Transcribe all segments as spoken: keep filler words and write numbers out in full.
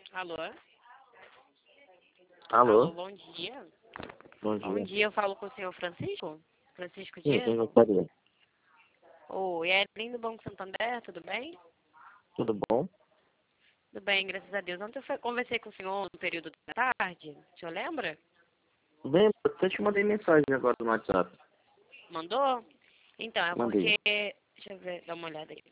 Alô? Alô, Alô? bom dia. Bom Bom dia. dia, eu falo com o senhor Francisco? Francisco Sim, Dias? quem gostaria? Oi, é Evelyn do Banco Santander, tudo bem? Tudo bom? Tudo bem, graças a Deus. Ontem eu fe- conversei com o senhor no período da tarde, o senhor lembra? Bem, eu te mandei mensagem agora no WhatsApp. Mandou? Então, é Mandei. porque... Deixa eu ver, dar uma olhada aí.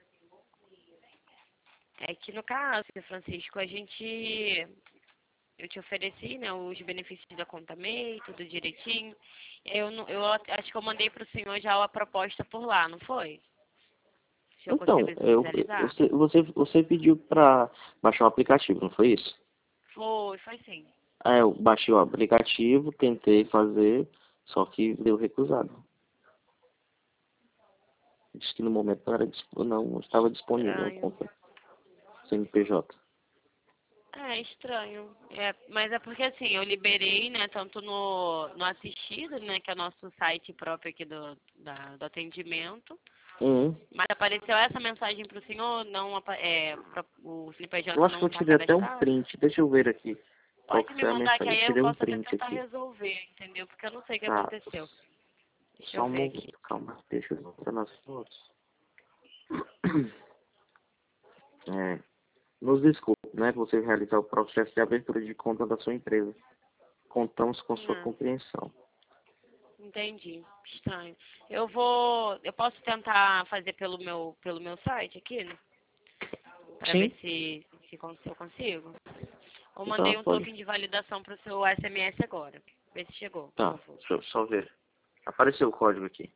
É que no caso, senhor Francisco, a gente... Eu te ofereci, né, os benefícios da Conta MEI, tudo direitinho. Eu, não- eu acho que eu mandei para o senhor já a proposta por lá, não foi? O senhor Então, conseguiu eu, visualizar? você, você, você pediu pra baixar o aplicativo, não foi isso? Foi, foi sim. Aí eu baixei o aplicativo, tentei fazer, só que deu recusado. Disse que no momento não, era, disp- não estava disponível a Estranho. conta C N P J. É, estranho. É, mas é porque assim, eu liberei, né, tanto no, no assistido, né, que é o nosso site próprio aqui do, da, do atendimento, Hum, mas apareceu essa mensagem para o senhor, não, apa- é, pra- o eu C N P J acho que não eu está tirei até um cadastrado. print. Deixa eu ver aqui qual Pode que me foi a mandar que mensagem. Eu aí eu tirei um posso até print tentar aqui. resolver, entendeu? Porque eu não sei o que Tá, aconteceu. Deixa só eu um ver aqui. momento, calma. Deixa eu entrar nas fotos. É, nos desculpe, né, você realizar o processo de abertura de conta da sua empresa. Contamos com sua Não, compreensão. entendi. Estranho. Eu vou, eu posso tentar fazer pelo meu, pelo meu site aqui, né? Para ver Sim. se, se, con- se eu consigo. Eu Tá, mandei um pode. token de validação para o seu S M S agora. Vê se chegou, por Tá, favor. deixa eu só ver. Apareceu o código aqui.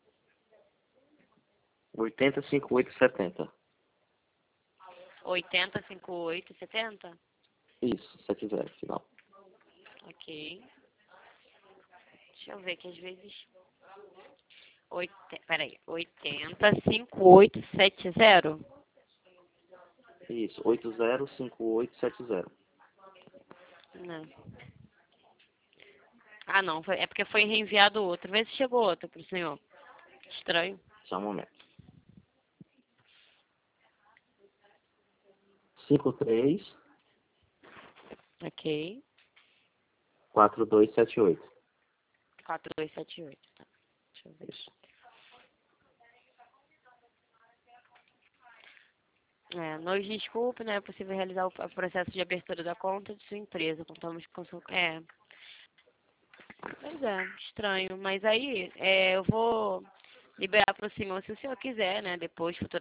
oitenta cinquenta e oito setenta. oitenta, cinquenta e oito, setenta? Isso, setenta, final. Ok. Deixa eu ver que às vezes... Oite... Peraí. oitenta, cinquenta e oito, setenta? Isso, oitenta cinquenta e oito setenta. Não. Ah, não. foi- É porque foi reenviado outro. Vê se chegou outro pro senhor. Estranho. Só um momento. cinquenta e três Ok. quarenta e dois setenta e oito. quatro dois sete oito. Tá. Deixa eu ver. Isso. É, nos desculpe, né? É possível realizar o o processo de abertura da conta de sua empresa. Contamos com sua... É, pois é, estranho. Mas aí, é, eu vou liberar para o senhor, se o senhor quiser, né? Depois, futuramente.